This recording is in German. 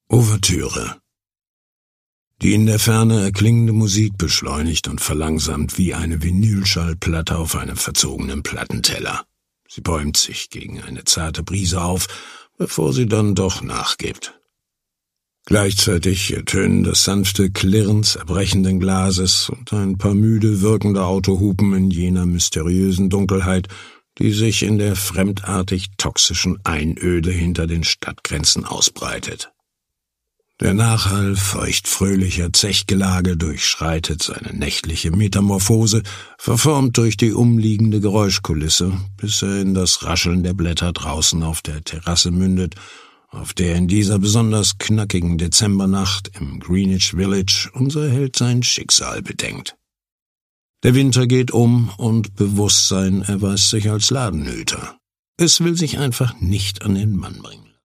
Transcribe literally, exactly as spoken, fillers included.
Ouvertüre. Die in der Ferne erklingende Musik beschleunigt und verlangsamt wie eine Vinylschallplatte auf einem verzogenen Plattenteller. Sie bäumt sich gegen eine zarte Brise auf, bevor sie dann doch nachgibt. Gleichzeitig ertönen das sanfte Klirren zerbrechenden Glases und ein paar müde wirkende Autohupen in jener mysteriösen Dunkelheit, die sich in der fremdartig toxischen Einöde hinter den Stadtgrenzen ausbreitet. Der Nachhall feuchtfröhlicher Zechgelage durchschreitet seine nächtliche Metamorphose, verformt durch die umliegende Geräuschkulisse, bis er in das Rascheln der Blätter draußen auf der Terrasse mündet, auf der in dieser besonders knackigen Dezembernacht im Greenwich Village unser Held sein Schicksal bedenkt. Der Winter geht um und Bewusstsein erweist sich als Ladenhüter. Es will sich einfach nicht an den Mann bringen.